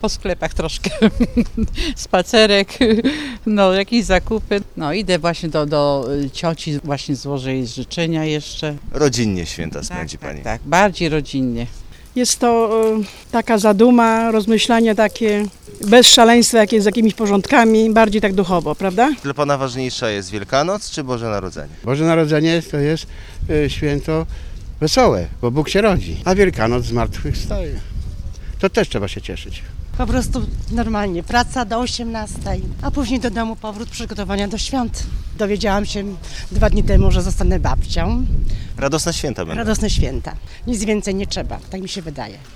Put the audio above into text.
Po sklepach troszkę, spacerek, no jakieś zakupy. No idę właśnie do cioci, właśnie złożę jej życzenia jeszcze. Rodzinnie święta spędzi Pani. Tak, bardziej rodzinnie. Jest to taka zaduma, rozmyślanie takie bez szaleństwa, z jakimiś porządkami, bardziej tak duchowo, prawda? Dla Pana ważniejsza jest Wielkanoc czy Boże Narodzenie? Boże Narodzenie to jest święto wesołe, bo Bóg się rodzi, a Wielkanoc zmartwychwstaje. To też trzeba się cieszyć. Po prostu normalnie, praca do 18, a później do domu powrót, przygotowania do świąt. Dowiedziałam się 2 dni temu, że zostanę babcią. Radosne święta będą. Radosne święta. Nic więcej nie trzeba, tak mi się wydaje.